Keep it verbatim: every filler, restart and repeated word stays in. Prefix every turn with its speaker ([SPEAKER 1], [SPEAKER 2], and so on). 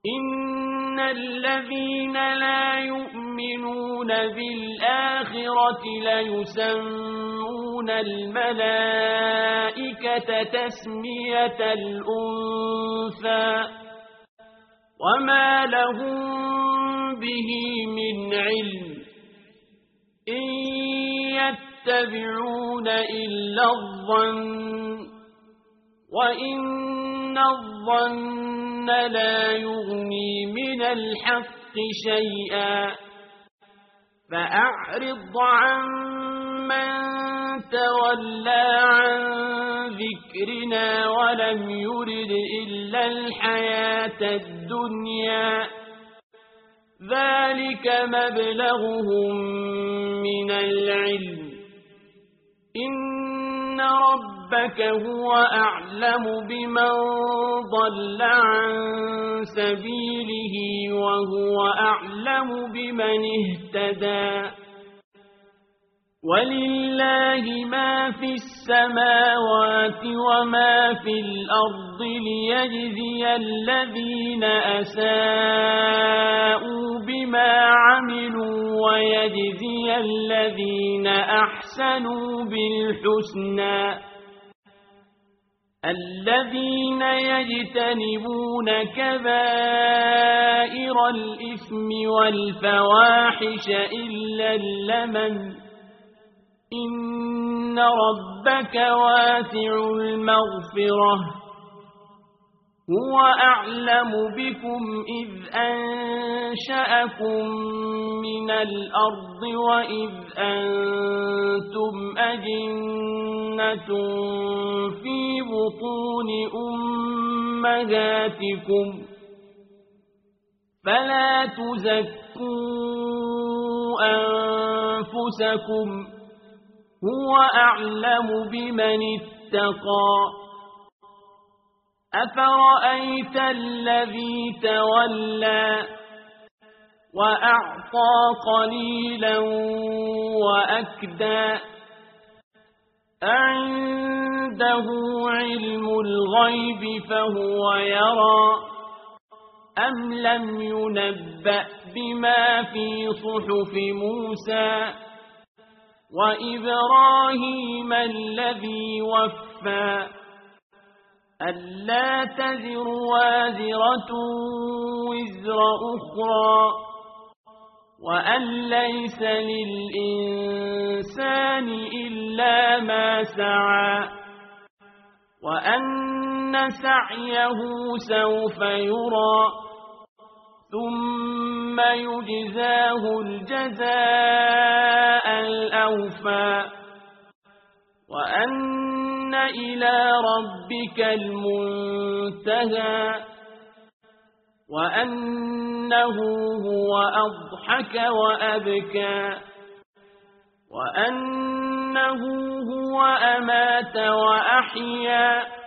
[SPEAKER 1] إن الذين لا يؤمنون بالآخرة ليسمون الملائكة تسمية الأنثى وما لهم به من علم إن يتبعون إلا الظن وإن الظن لا يغني من الحق شيئا فأعرض عن من تولى عن ذكرنا ولم يرد إلا الحياة الدنيا ذلك مبلغهم من العلم إن ربك هو أعلم بمن ضل عن سبيله وهو أعلم بمن اهتدى ولله ما في السماوات وما في الأرض ليجزي الذين أساءوا بما عملوا ويجزي الذين أحسنوا بالحسنى الذين يجتنبون كبائر الإثم والفواحش إلا اللمم إن ربك واسع المغفرة هو أعلم بكم إذ أنشأكم من الأرض وإذ أنتم أجنة في بطون أمهاتكم فلا تزكوا أنفسكم هو أعلم بمن اتقى أفرأيت الذي تولى وأعطى قليلا وأكدى أعنده علم الغيب فهو يرى أم لم ينبأ بما في صحف موسى وإبراهيم الذي وفى ألا تزر وازرة وزر أخرى وأن ليس للإنسان إلا ما سعى وأن سعيه سوف يرى ثم يجزاه الجزاء الأوفى وأن إلى ربك المنتهى وأنه هو أضحك وأبكى وأنه هو أمات وأحيا